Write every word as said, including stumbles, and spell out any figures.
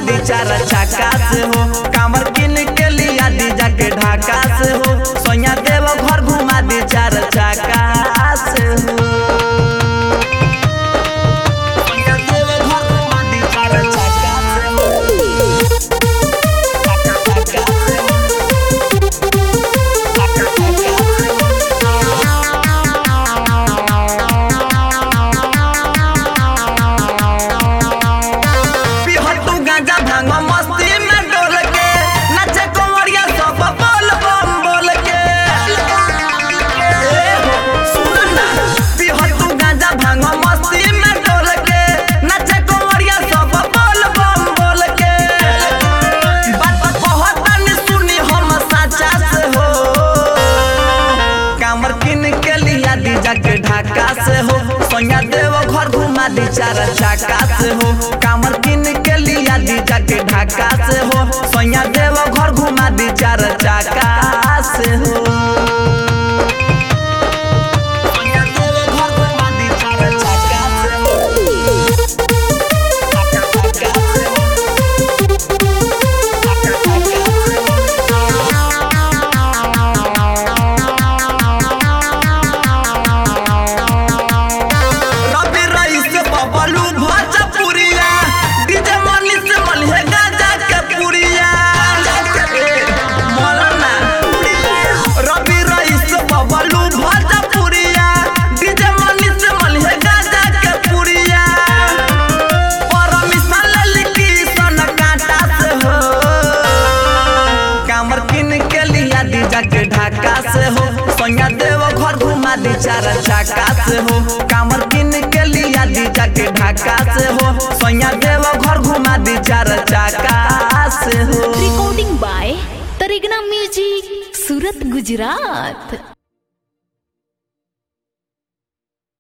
दी चार चाका से हो। कांवर किन के लिया दी जाके ढाका से हो। सोया देव घर घुमा दी चार चाका से हो। सोया देव घर घुमा दी चार चाका से हो। ढाका से हो। सोया देव घर घुमा दी चार चाका से हो। कांवर किन के लिया दी जाके ढाका से हो। सोया देव घर घुमा दी चार चाका से हो। सोया देव घर घुमा दी चार चाका से हो। ढाका से हो। सोया देव घर घुमा दी चार चाका से हो। कांवर किन के लिया दी जाके ढाका से हो। सोया देव घर घुमा दी चार चाका से हो। Recording by Taregna music, Surat, Gujarat.